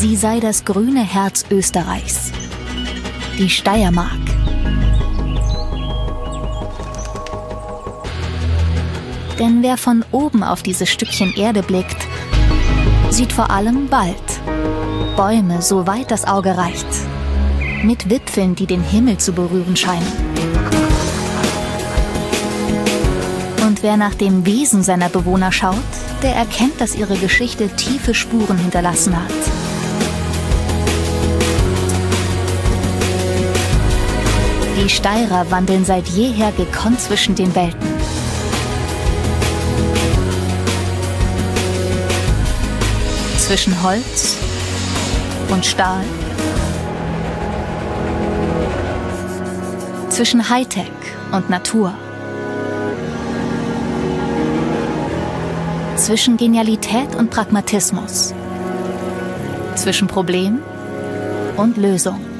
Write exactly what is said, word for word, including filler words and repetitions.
Sie sei das grüne Herz Österreichs, die Steiermark. Denn wer von oben auf dieses Stückchen Erde blickt, sieht vor allem Wald, Bäume, so weit das Auge reicht, mit Wipfeln, die den Himmel zu berühren scheinen. Und wer nach dem Wesen seiner Bewohner schaut, der erkennt, dass ihre Geschichte tiefe Spuren hinterlassen hat. Die Steirer wandeln seit jeher gekonnt zwischen den Welten. Zwischen Holz und Stahl, zwischen Hightech und Natur, zwischen Genialität und Pragmatismus, zwischen Problem und Lösung.